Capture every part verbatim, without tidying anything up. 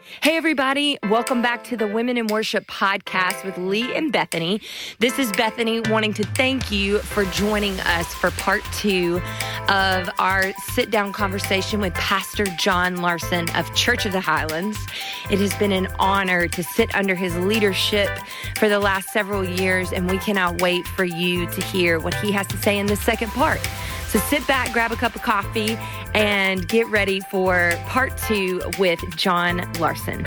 Hey, everybody. Welcome back to the Women in Worship podcast with Lee and Bethany. This is Bethany wanting to thank you for joining us for part two of our sit-down conversation with Pastor John Larson of Church of the Highlands. It has been an honor to sit under his leadership for the last several years, and we cannot wait for you to hear what he has to say in this second part. So sit back, grab a cup of coffee, and get ready for part two with John Larson.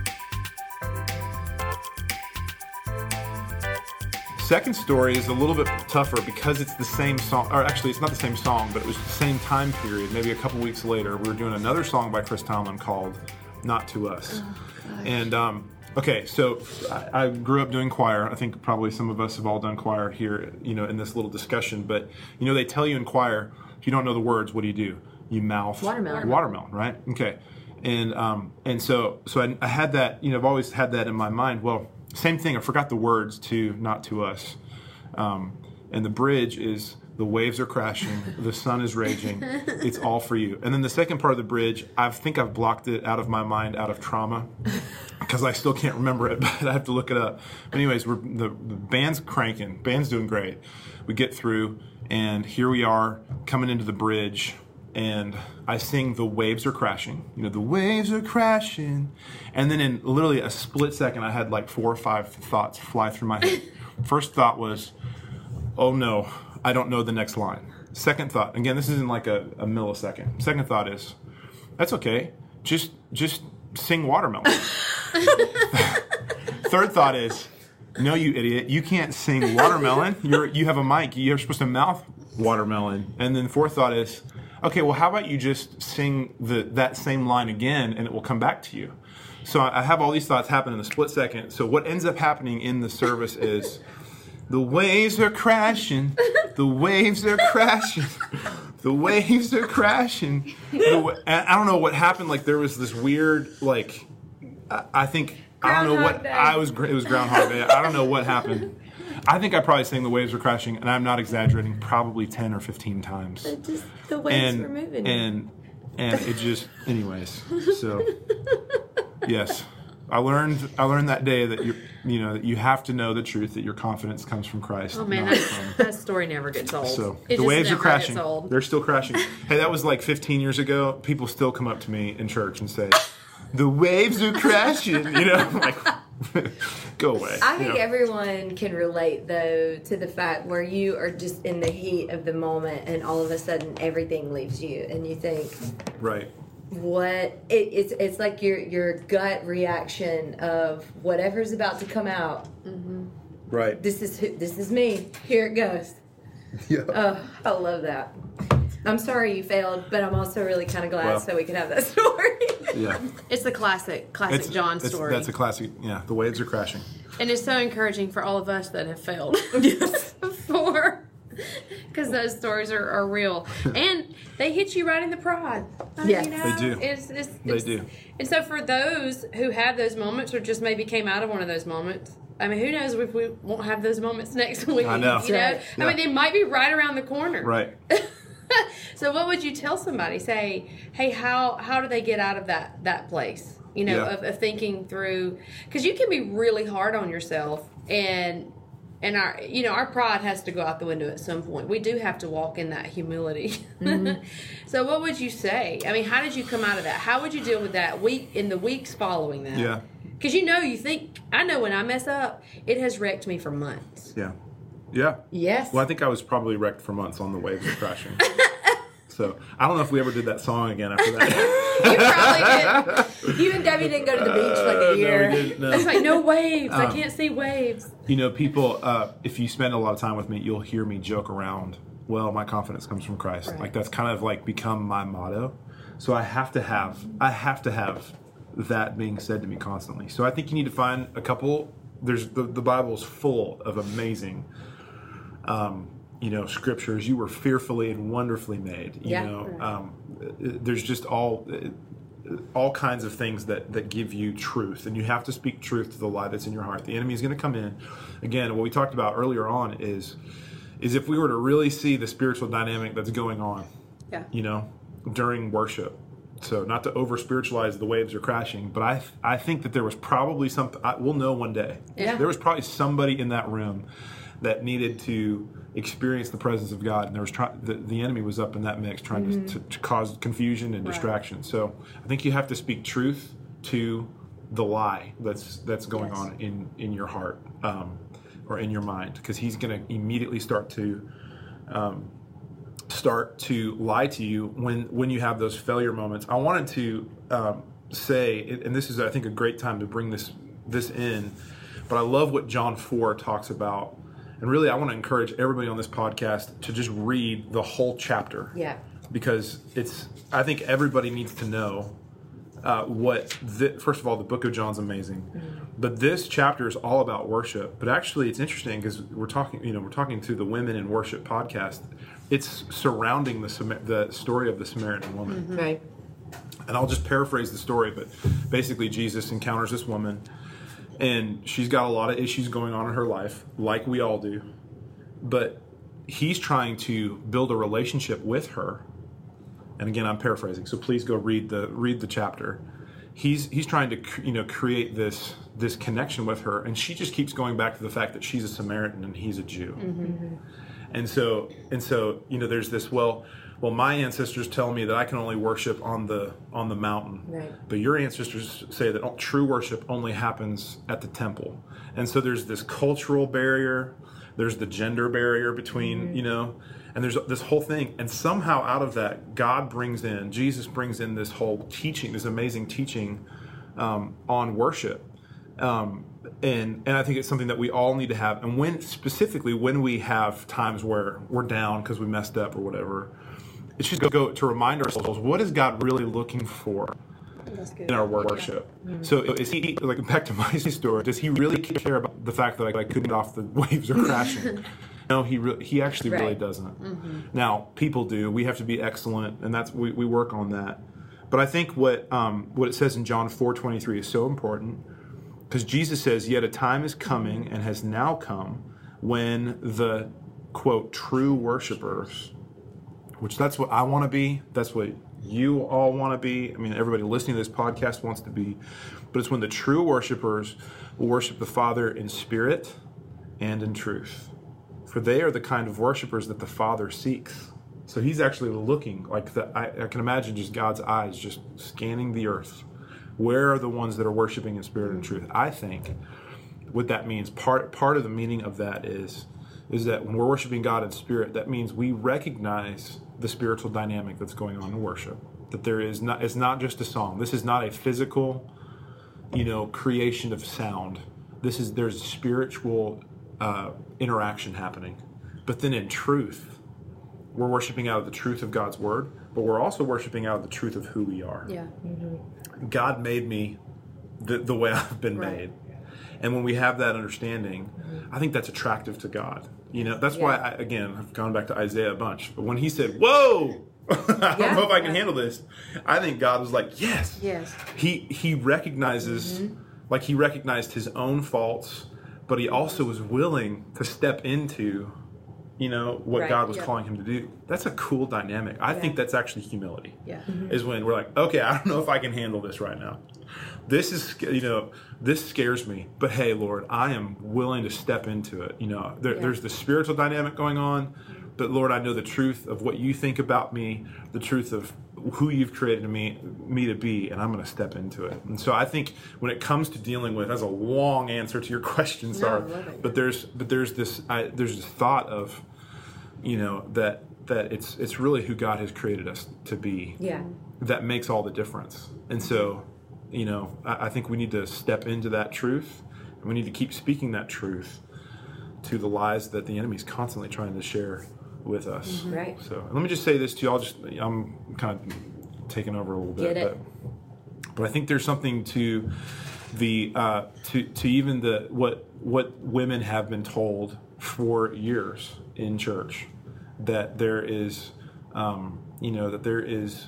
Second story is a little bit tougher because it's the same song, or actually it's not the same song, but it was the same time period. Maybe a couple weeks later, we were doing another song by Chris Tomlin called Not To Us. Oh, and um, okay, so I, I grew up doing choir. I think probably some of us have all done choir here, you know, in this little discussion. But, you know, they tell you in choir, if you don't know the words, what do you do? You mouth watermelon, watermelon, right? Okay. And um, and so so I, I had that, you know, I've always had that in my mind. Well, same thing. I forgot the words to Not To Us. Um, and the bridge is, the waves are crashing, the sun is raging, it's all for you. And then the second part of the bridge, I think I've blocked it out of my mind out of trauma because I still can't remember it, but I have to look it up. But anyways, we're, the, the band's cranking, band's doing great. We get through, and here we are coming into the bridge, and I sing The Waves Are Crashing. You know, the waves are crashing. And then in literally a split second, I had like four or five thoughts fly through my head. First thought was, oh no, I don't know the next line. Second thought, again, this isn't like a, a millisecond. Second thought is, that's okay. Just just sing Watermelon. Third thought is, no, you idiot. You can't sing Watermelon. You're you have a mic. You're supposed to mouth Watermelon. And then fourth thought is, okay, well, how about you just sing the that same line again and it will come back to you? So I have all these thoughts happen in a split second. So what ends up happening in the service is, the waves are crashing, the waves are crashing, the waves are crashing. The, I don't know what happened. Like there was this weird, like, I, I think, I don't know what, I was, it was Groundhog Day. I don't know what happened. I think I probably sang The Waves Were Crashing, and I'm not exaggerating, probably ten or fifteen times. But just the waves and, were moving. And, and it just, anyways, so, yes. I learned I learned that day that you you know that you have to know the truth, that your confidence comes from Christ. Oh man, that, from, that story never gets old. So it the waves are crashing. Old. They're still crashing. Hey, that was like fifteen years ago. People still come up to me in church and say, "The waves are crashing." You know, I'm like, go away. I think you know? Everyone can relate though to the fact where you are just in the heat of the moment, and all of a sudden everything leaves you, and you think, right. What it, it's it's like your your gut reaction of whatever's about to come out. Mm-hmm. Right. This is this is me. Here it goes. Yeah. Oh, I love that. I'm sorry you failed, but I'm also really kind of glad well, so we can have that story. Yeah. It's the classic classic it's, John it's, story. That's a classic. Yeah. The waves are crashing. And it's so encouraging for all of us that have failed before. Because those stories are, are real. And they hit you right in the pride. I mean, Yes. you know, They do. It's, it's, They it's, do. And so for those who have those moments or just maybe came out of one of those moments, I mean, who knows if we won't have those moments next week. I know. You know? Right. I mean, they might be right around the corner. Right. So what would you tell somebody? Say, hey, how how do they get out of that, that place? You know, Yeah. of, of thinking through. Because you can be really hard on yourself and... And our, you know, our pride has to go out the window at some point. We do have to walk in that humility. Mm-hmm. So, what would you say? I mean, how did you come out of that? How would you deal with that week in the weeks following that? Yeah. Because you know, you think I know when I mess up, it has wrecked me for months. Yeah. Yeah. Yes. Well, I think I was probably wrecked for months on The Waves Are Crashing. So I don't know if we ever did that song again after that. You probably did. You and Debbie didn't go to the beach like a year. Uh, no, we didn't, no. It's like no waves. I Um, can't see waves. You know, people, uh, if you spend a lot of time with me, you'll hear me joke around, well, my confidence comes from Christ. Right. Like that's kind of like become my motto. So I have to have, I have to have that being said to me constantly. So I think you need to find a couple, there's, the, the Bible is full of amazing, um, you know, scriptures. You were fearfully and wonderfully made. You Yeah. know, um, there's just all all kinds of things that, that give you truth, and you have to speak truth to the lie that's in your heart. The enemy is going to come in. Again, what we talked about earlier on is is if we were to really see the spiritual dynamic that's going on, Yeah. you know, during worship, So not to over spiritualize the waves are crashing, but I I think that there was probably something, I, we'll know one day. Yeah. There was probably somebody in that room that needed to experience the presence of God, and there was try, the, the enemy was up in that mix trying mm-hmm. to, to cause confusion and right. distraction. So I think you have to speak truth to the lie that's that's going yes. on in, in your heart um, or in your mind, because he's going to immediately start to um, start to lie to you when when you have those failure moments. I wanted to um, say, and this is I think a great time to bring this this in, but I love what John four talks about, and really I want to encourage everybody on this podcast to just read the whole chapter. Yeah. Because it's I think everybody needs to know uh, what the, first of all, the book of John's amazing, mm-hmm. but this chapter is all about worship. But actually, it's interesting because we're talking, you know, we're talking to the Women in Worship podcast. It's surrounding the the story of the Samaritan woman, mm-hmm. right? And I'll just paraphrase the story, but basically, Jesus encounters this woman, and she's got a lot of issues going on in her life, like we all do. But he's trying to build a relationship with her. And again, I'm paraphrasing, so please go read the read the chapter. He's he's trying to you know create this this connection with her, and she just keeps going back to the fact that she's a Samaritan and he's a Jew. Mm-hmm. And so and so you know there's this well well my ancestors tell me that I can only worship on the on the mountain, right. but your ancestors say that true worship only happens at the temple. And so there's this cultural barrier, there's the gender barrier between mm-hmm. you know. And there's this whole thing, and somehow out of that, God brings in, Jesus brings in this whole teaching, this amazing teaching um, on worship. Um, and and I think it's something that we all need to have. And when, specifically, when we have times where we're down because we messed up or whatever, it's just go to remind ourselves, what is God really looking for in our worship? Yeah. Mm-hmm. So is he, like back to my story, does he really care about the fact that I, I couldn't get off the waves are crashing? No, he re- he actually right. really doesn't. Mm-hmm. Now, people do. We have to be excellent, and that's we, we work on that. But I think what um, what it says in John four twenty-three is so important, because Jesus says, "Yet a time is coming and has now come when the, quote, true worshipers," which that's what I want to be. That's what you all want to be. I mean, everybody listening to this podcast wants to be. But it's when the true worshipers will worship the Father in spirit and in truth. For they are the kind of worshipers that the Father seeks. So he's actually looking, like the, I, I can imagine just God's eyes just scanning the earth. Where are the ones that are worshiping in spirit and truth? I think what that means, part part of the meaning of that is, is that when we're worshiping God in spirit, that means we recognize the spiritual dynamic that's going on in worship. That there is not, it's not just a song. This is not a physical, you know, creation of sound. This is, there's spiritual Uh, interaction happening. But then in truth, we're worshiping out of the truth of God's word, but we're also worshiping out of the truth of who we are. Yeah. Mm-hmm. God made me the, the way I've been right. made. And when we have that understanding, mm-hmm. I think that's attractive to God. You know, that's yeah. why, I, again, I've gone back to Isaiah a bunch, but when he said, whoa, I don't yeah. know if I can yeah. handle this, I think God was like, yes. Yes. He, he recognizes, mm-hmm. like he recognized his own faults, but he also was willing to step into, you know, what right, God was yeah. calling him to do. That's a cool dynamic. I yeah. think that's actually humility. Yeah. Mm-hmm. Is when we're like, okay, I don't know if I can handle this right now. This is, you know, this scares me. But hey, Lord, I am willing to step into it. You know, there, yeah. there's the spiritual dynamic going on, but Lord, I know the truth of what you think about me, the truth of who you've created me me to be, and I'm going to step into it. And so I think when it comes to dealing with, that's a long answer to your question, Sarah. No, but there's but there's this I, there's this thought of, you know, that that it's it's really who God has created us to be. Yeah. That makes all the difference. And so, you know, I, I think we need to step into that truth, and we need to keep speaking that truth to the lies that the enemy's constantly trying to share with us. Mm-hmm. Right. So let me just say this to you. I'll just, I'm kind of taking over a little bit. Get it. But, but I think there's something to the, uh, to, to even the, what, what women have been told for years in church, that there is, um, you know, that there is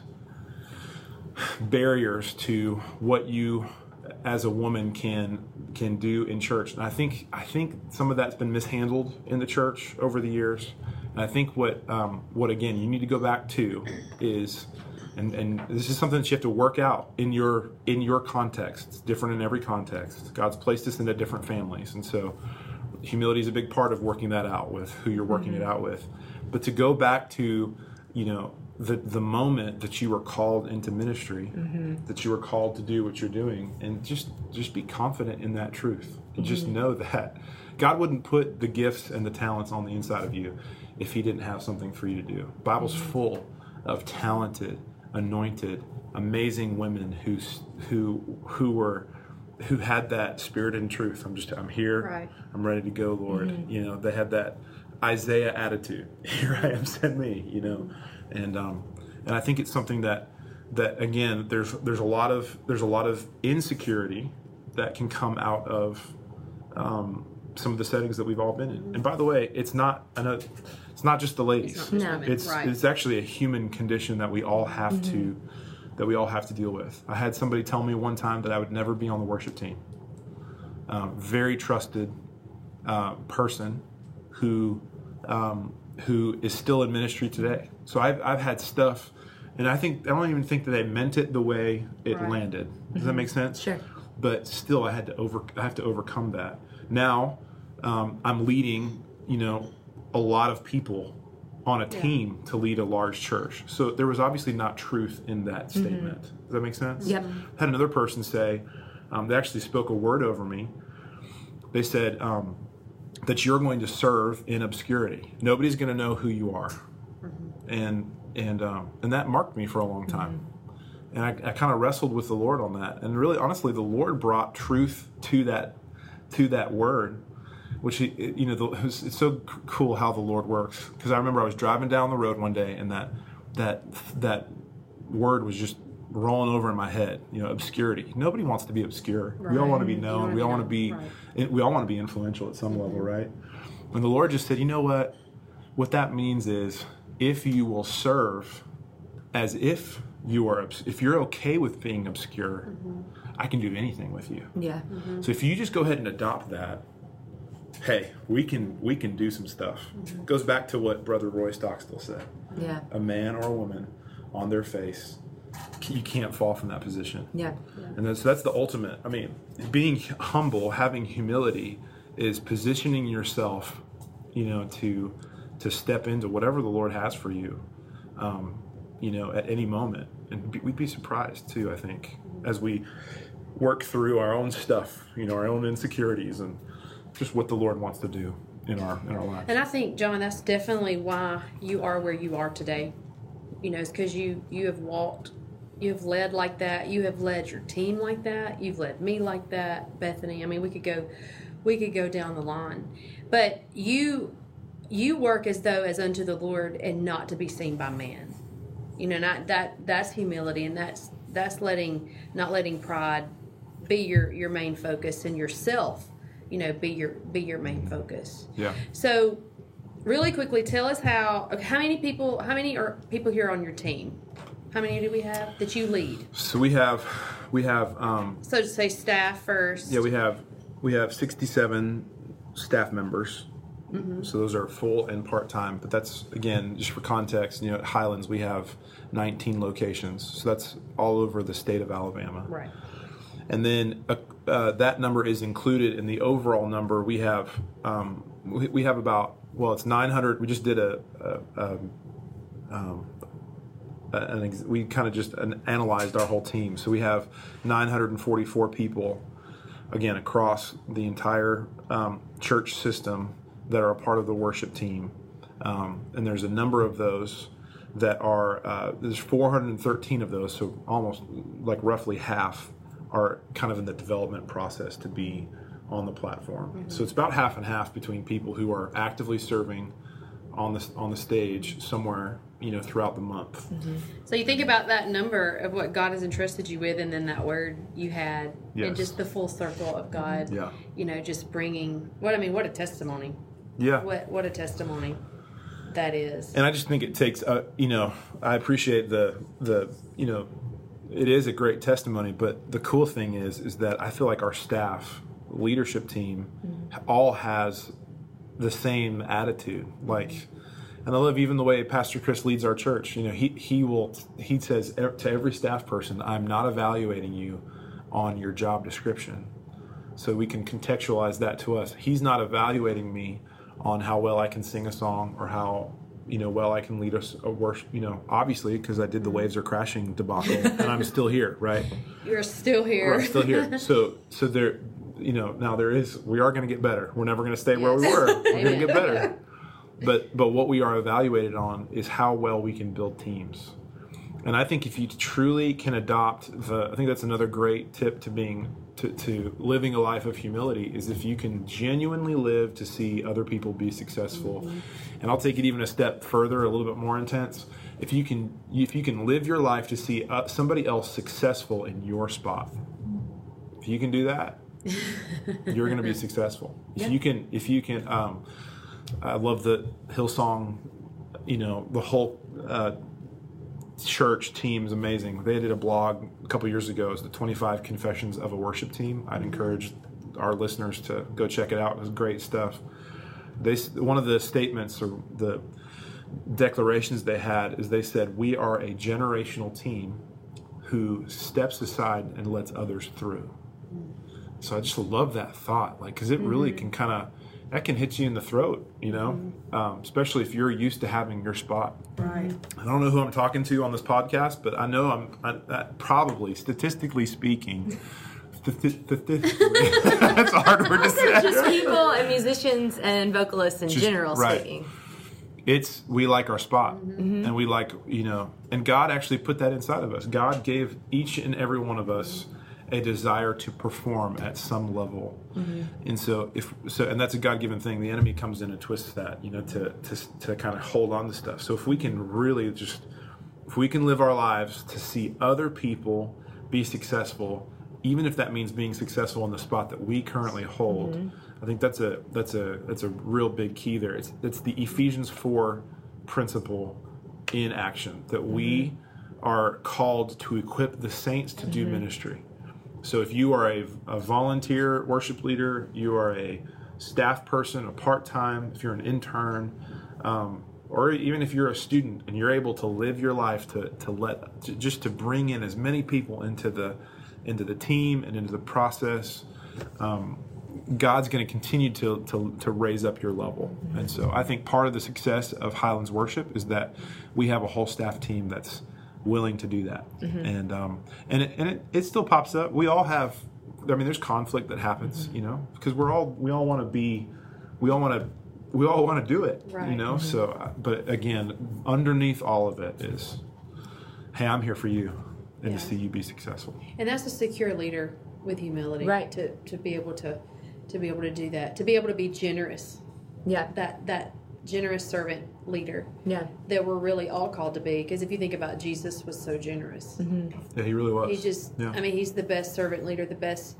barriers to what you as a woman can can do in church. And I think I think some of that's been mishandled in the church over the years. And I think what um, what again you need to go back to is And and this is something that you have to work out in your in your context. It's different in every context. God's placed us into different families, and so humility is a big part of working that out with who you're working mm-hmm. it out with. But to go back to, you know, the the moment that you were called into ministry, mm-hmm. that you were called to do what you're doing, and just just be confident in that truth, and mm-hmm. just know that God wouldn't put the gifts and the talents on the inside of you if He didn't have something for you to do. The Bible's mm-hmm. full of talented, anointed, amazing women who who who were who had that spirit and truth. I'm just I'm here. Right. I'm ready to go, Lord. Mm-hmm. You know, they had that Isaiah attitude. Here I am, send me. You know, and um, and I think it's something that that again, there's there's a lot of there's a lot of insecurity that can come out of um, some of the settings that we've all been in. And by the way, it's not I know it's not just the ladies. It's not No. It's right. it's actually a human condition that we all have mm-hmm. to that we all have to deal with. I had somebody tell me one time that I would never be on the worship team. Um, very trusted uh, person who um, who is still in ministry today. So I've I've had stuff, and I think I don't even think that they meant it the way it Right. landed. Does Mm-hmm. that make sense? Sure. But still, I had to over I have to overcome that. Now um, I'm leading, you know, a lot of people on a team to lead a large church. So there was obviously not truth in that statement. Mm-hmm. Does that make sense? Yep. I had another person say, um, they actually spoke a word over me. They said um, that you're going to serve in obscurity. Nobody's going to know who you are. Mm-hmm. And and um, and that marked me for a long time. Mm-hmm. And I, I kind of wrestled with the Lord on that. And really, honestly, the Lord brought truth to that to that word. Which, you know, it's so cool how the Lord works. Because I remember I was driving down the road one day, and that that that word was just rolling over in my head. You know, obscurity. Nobody wants to be obscure. Right. We all want to be known. We all want to be. Right. We all want to be influential at some mm-hmm. level, right? And the Lord just said, you know what? What that means is, if you will serve as if you are, if you're okay with being obscure, mm-hmm. I can do anything with you. Yeah. Mm-hmm. So if you just go ahead and adopt that. Hey, we can we can do some stuff. Mm-hmm. Goes back to what Brother Roy Stockstill said. Yeah. A man or a woman on their face, you can't fall from that position. Yeah. yeah. And that's, that's the ultimate. I mean, being humble, having humility, is positioning yourself, you know, to to step into whatever the Lord has for you, um, you know, at any moment. And be, we'd be surprised too, I think, as we work through our own stuff, you know, our own insecurities and just what the Lord wants to do in our in our lives. And I think, John, that's definitely why you are where you are today. You know, it's because you you have walked, you have led like that. You have led your team like that. You've led me like that, Bethany. I mean, we could go, we could go down the line. But you you work as though as unto the Lord and not to be seen by man. You know, not that that's humility, and that's that's letting not letting pride be your your main focus, and yourself, you know, be your be your main focus. Yeah. So, really quickly, tell us how how many people how many are people here on your team? How many do we have that you lead? So we have we have um, So to say staff first. yeah we have we have sixty-seven staff members. Mm-hmm. So those are full and part time. But that's, again, just for context. You know, at Highlands we have nineteen locations. So that's all over the state of Alabama. Right. And then uh, uh, that number is included in the overall number. We have um, we, we have about, well, it's nine hundred. We just did a, a, a um, an ex- we kind of just an, analyzed our whole team. So we have nine hundred forty-four people, again, across the entire um, church system that are a part of the worship team. Um, and there's a number of those that are, uh, there's four hundred thirteen of those, so almost like roughly half are kind of in the development process to be on the platform. Mm-hmm. So it's about half and half between people who are actively serving on the on the stage somewhere, you know, throughout the month. Mm-hmm. So you think about that number of what God has entrusted you with, and then that word you had, Yes. and just the full circle of God. Yeah. You know, just bringing what I mean. What a testimony! Yeah. What what a testimony that is. And I just think it takes, uh, you know, I appreciate the the you know, it is a great testimony. But the cool thing is, is that I feel like our staff, leadership team, mm-hmm. all has the same attitude. Like, And I love even the way Pastor Chris leads our church. You know, he he will he says to every staff person, "I'm not evaluating you on your job description." So we can contextualize that to us. He's not evaluating me on how well I can sing a song or how, you know, well I can lead us a worship. You know, obviously because I did the waves are crashing debacle, and I'm still here, right? You're still here. We're still here. So so there, you know, now there is. We are going to get better. We're never going to stay Yes. where we were. We're going to get better. But but what we are evaluated on is how well we can build teams. And I think if you truly can adopt the, I think that's another great tip to being, to, to living a life of humility, is if you can genuinely live to see other people be successful. Mm-hmm. And I'll take it even a step further, a little bit more intense. If you can, if you can live your life to see uh, somebody else successful in your spot, if you can do that, you're going to be successful. If Yeah. you can, if you can, um, I love the Hillsong, you know, the whole uh, church team is amazing. They did a blog a couple years ago. It's the twenty-five Confessions of a Worship Team. I'd encourage our listeners to go check it out. It was great stuff. They one of the statements or the declarations they had is they said, "We are a generational team who steps aside and lets others through." So I just love that thought, like, because it really can kind of, that can hit you in the throat, you know, mm-hmm. um, especially if you're used to having your spot. Right. I don't know who I'm talking to on this podcast, but I know I'm I, I, probably, statistically speaking, statistically, that's a hard word to say. Just people and musicians and vocalists in Just, general right. speaking. It's, we like our spot, mm-hmm. and we like, you know, and God actually put that inside of us. God gave each and every one of us a desire to perform at some level. Mm-hmm. And so if so and that's a God-given thing. The enemy comes in and twists that, you know, to to to kind of hold on to stuff. So if we can really just if we can live our lives to see other people be successful, even if that means being successful in the spot that we currently hold, mm-hmm. I think that's a that's a that's a real big key there. It's it's the Ephesians four principle in action, that mm-hmm. we are called to equip the saints to mm-hmm. do ministry. So if you are a, a volunteer worship leader, you are a staff person, a part-time, if you're an intern, um, or even if you're a student and you're able to live your life to to let to, just to bring in as many people into the into the team and into the process, um, God's going to continue to, to to raise up your level. And so I think part of the success of Highlands Worship is that we have a whole staff team that's willing to do that. Mm-hmm. And um, and it, and it, it still pops up. We all have, I mean, there's conflict that happens, mm-hmm. you know, because we're all we all want to be, we all want to we all want to do it, right. you know. Mm-hmm. So, but again, underneath all of it is, hey, I'm here for you, and yeah. to see you be successful. And that's a secure leader with humility, right? To to be able to to be able to do that, to be able to be generous. Yeah. That that. generous servant leader yeah that we're really all called to be, because if you think about, Jesus was so generous. Mm-hmm. Yeah, he really was. He just yeah. I mean, he's the best servant leader, the best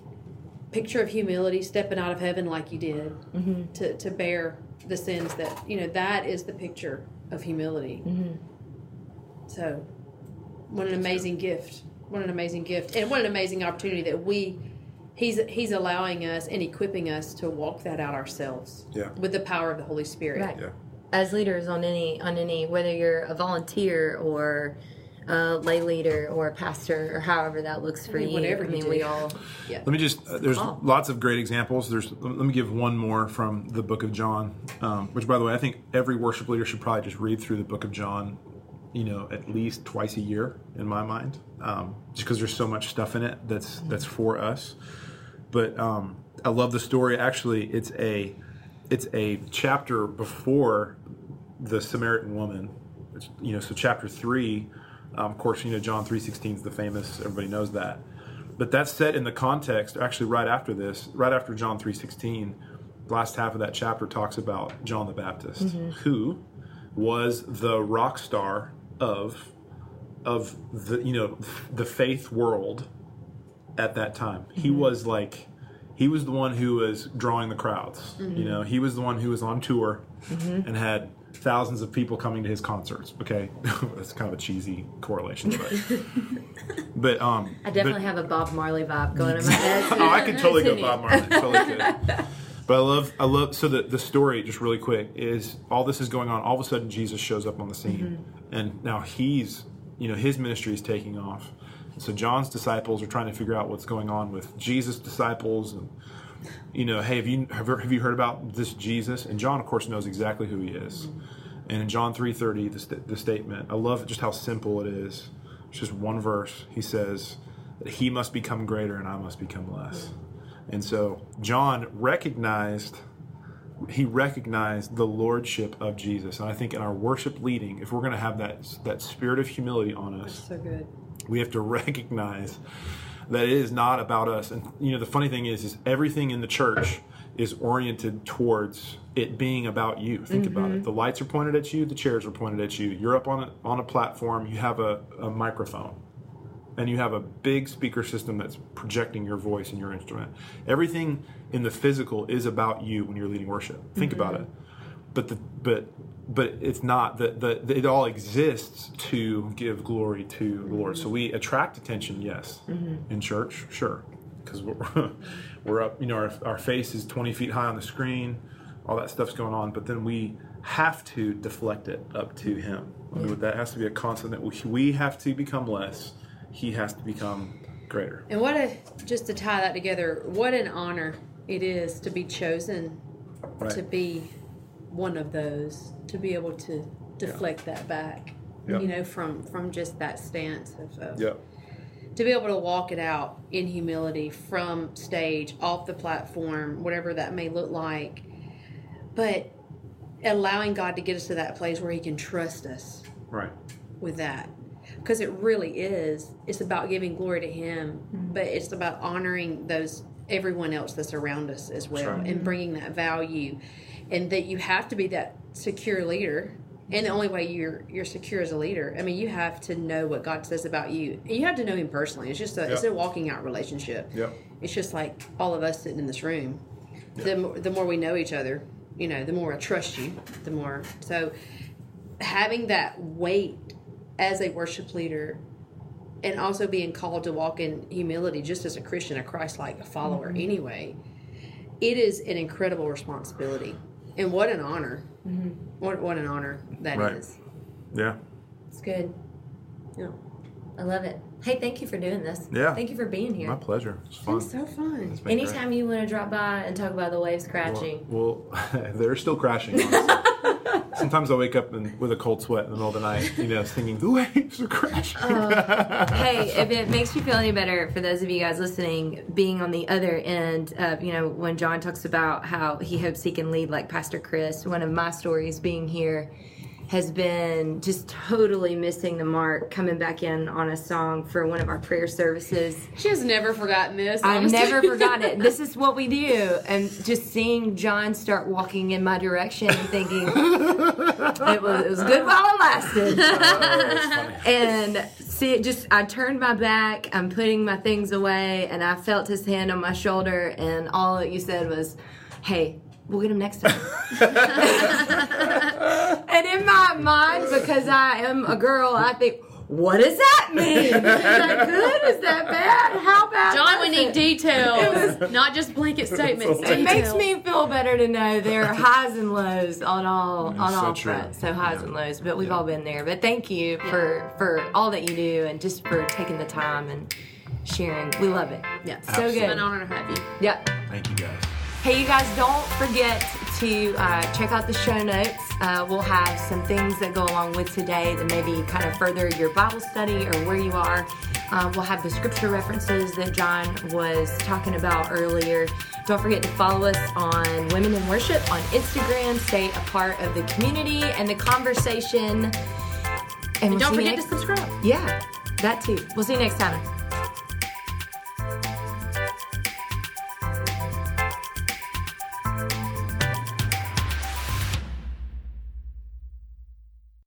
picture of humility, stepping out of heaven like you did, mm-hmm. to, to bear the sins that, you know, that is the picture of humility. Mm-hmm. So what an amazing gift what an amazing gift and what an amazing opportunity that we He's he's allowing us and equipping us to walk that out ourselves, yeah. with the power of the Holy Spirit. Right. Yeah. As leaders on any on any whether you're a volunteer or a lay leader or a pastor or however that looks for I mean, you. whatever I you mean, do. we all. Yeah. Let me just. Uh, there's Oh. lots of great examples. There's. Let me give one more from the Book of John, um, which, by the way, I think every worship leader should probably just read through the Book of John, you know, at least twice a year, in my mind, um, just because there's so much stuff in it that's that's for us. But um, I love the story. Actually, it's a it's a chapter before the Samaritan woman. It's, you know, so chapter three. Um, of course, you know, John three sixteen is the famous. Everybody knows that. But that's set in the context. Actually, right after this, right after John three sixteen, the last half of that chapter talks about John the Baptist, mm-hmm. who was the rock star of of the you know the faith world. At that time, mm-hmm. he was like, he was the one who was drawing the crowds. Mm-hmm. You know, he was the one who was on tour mm-hmm. and had thousands of people coming to his concerts. Okay, that's kind of a cheesy correlation, but but um, I definitely but, have a Bob Marley vibe going in my head. Oh, I could totally go Bob Marley. Totally could. But I love, I love. So the the story, just really quick, is all this is going on. All of a sudden, Jesus shows up on the scene, mm-hmm. and now he's, you know, his ministry is taking off. And so John's disciples are trying to figure out what's going on with Jesus' disciples, and you know, hey, have you have, have you heard about this Jesus? And John, of course, knows exactly who he is. Mm-hmm. And in John three thirty, the, st- the statement, I love just how simple it is. It's just one verse. He says that he must become greater and I must become less. Mm-hmm. And so John recognized, he recognized the lordship of Jesus. And I think in our worship leading, if we're going to have that that spirit of humility on us, That's so good. we have to recognize that it is not about us. And you know, the funny thing is, is everything in the church is oriented towards it being about you. Think mm-hmm. about it. The lights are pointed at you. The chairs are pointed at you. You're up on a, on a platform. You have a, a microphone. And you have a big speaker system that's projecting your voice and your instrument. Everything in the physical is about you when you're leading worship. Think mm-hmm. about it. But the but but it's not that the, the it all exists to give glory to mm-hmm. the Lord. So we attract attention, yes, mm-hmm. in church, sure, because we're we're up. You know, our our face is twenty feet high on the screen. All that stuff's going on, but then we have to deflect it up to Him. I mean, that has to be a constant that we, we have to become less. He has to become greater. And what a, just to tie that together, what an honor it is to be chosen right. to be one of those, to be able to deflect yeah. that back, yeah. you know, from, from just that stance of, of yeah. to be able to walk it out in humility from stage, off the platform, whatever that may look like, but allowing God to get us to that place where He can trust us right. with that. Because it really is. It's about giving glory to Him, mm-hmm. but it's about honoring those everyone else that's around us as well, right. and bringing that value, and that you have to be that secure leader. And the only way you're you're secure as a leader, I mean, you have to know what God says about you. You have to know Him personally. It's just a yep. it's a walking out relationship. Yep. It's just like all of us sitting in this room. Yep. The more, the more we know each other, you know, the more I trust you. The more so having that weight as a worship leader, and also being called to walk in humility just as a Christian, a Christ-like follower mm-hmm. anyway, it is an incredible responsibility. And what an honor. Mm-hmm. What what an honor that right. is. Yeah. It's good. Yeah. I love it. Hey, thank you for doing this. Yeah. Thank you for being here. My pleasure. It's fun. It's so fun. It's Anytime great. you want to drop by and talk about the waves crashing. Well, well they're still crashing, honestly. Sometimes I wake up and, with a cold sweat in the middle of the night, you know, thinking, the waves are crashing. Uh, hey, if it makes you feel any better, for those of you guys listening, being on the other end of, you know, when John talks about how he hopes he can lead like Pastor Chris, one of my stories being here has been just totally missing the mark, coming back in on a song for one of our prayer services. She has never forgotten this. I've honestly. never forgotten it. This is what we do. And just seeing John start walking in my direction and thinking, it was, it was good while it lasted. Oh, and see, it just, I turned my back, I'm putting my things away, and I felt his hand on my shoulder, and all that you said was, hey, we'll get him next time. And in my mind, because I am a girl, I think, what does that mean? Is that good? Is that bad? How bad? John, we was need it? details, was, not just blanket statements. It Details. makes me feel better to know there are highs and lows on all It's on so all true. fronts. So highs Yeah. and lows, but we've Yeah. all been there. But thank you for for all that you do and just for taking the time and sharing. We love it. Yeah, So Absolutely. good. It's an honor to have you. Yep. Thank you, guys. Hey, you guys, don't forget to uh, check out the show notes. Uh, we'll have some things that go along with today that maybe kind of further your Bible study or where you are. Uh, we'll have the scripture references that John was talking about earlier. Don't forget to follow us on Women in Worship on Instagram. Stay a part of the community and the conversation. And, And we'll don't see you forget next- to subscribe. Yeah, that too. We'll see you next time.